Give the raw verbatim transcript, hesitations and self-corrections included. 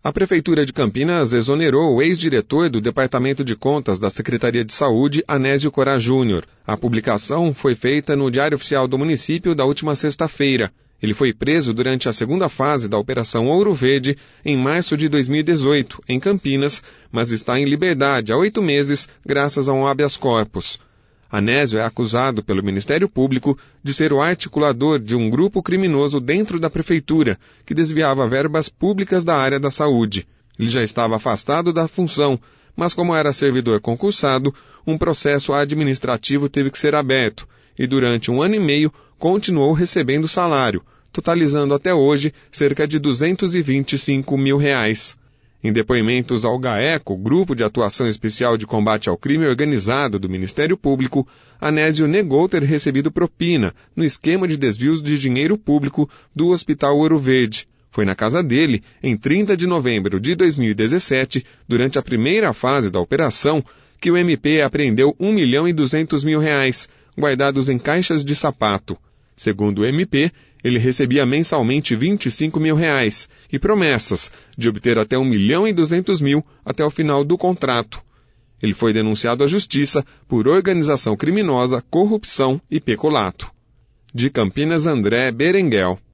A Prefeitura de Campinas exonerou o ex-diretor do Departamento de Contas da Secretaria de Saúde, Anésio Corá Júnior. A publicação foi feita no Diário Oficial do município da última sexta-feira. Ele foi preso durante a segunda fase da Operação Ouro Verde, em março de dois mil e dezoito, em Campinas, mas está em liberdade há oito meses, graças a um habeas corpus. Anésio é acusado pelo Ministério Público de ser o articulador de um grupo criminoso dentro da Prefeitura, que desviava verbas públicas da área da saúde. Ele já estava afastado da função, mas como era servidor concursado, um processo administrativo teve que ser aberto, e durante um ano e meio continuou recebendo salário, totalizando até hoje cerca de duzentos e vinte e cinco mil reais. Em depoimentos ao GAECO, Grupo de Atuação Especial de Combate ao Crime Organizado do Ministério Público, Anésio negou ter recebido propina no esquema de desvios de dinheiro público do Hospital Ouro Verde. Foi na casa dele, em trinta de novembro de dois mil e dezessete, durante a primeira fase da operação, que o M P apreendeu um milhão e duzentos mil reais, guardados em caixas de sapato. Segundo o M P, ele recebia mensalmente vinte e cinco mil reais e promessas de obter até um milhão e duzentos mil até o final do contrato. Ele foi denunciado à Justiça por organização criminosa, corrupção e peculato. De Campinas, André Berenguel.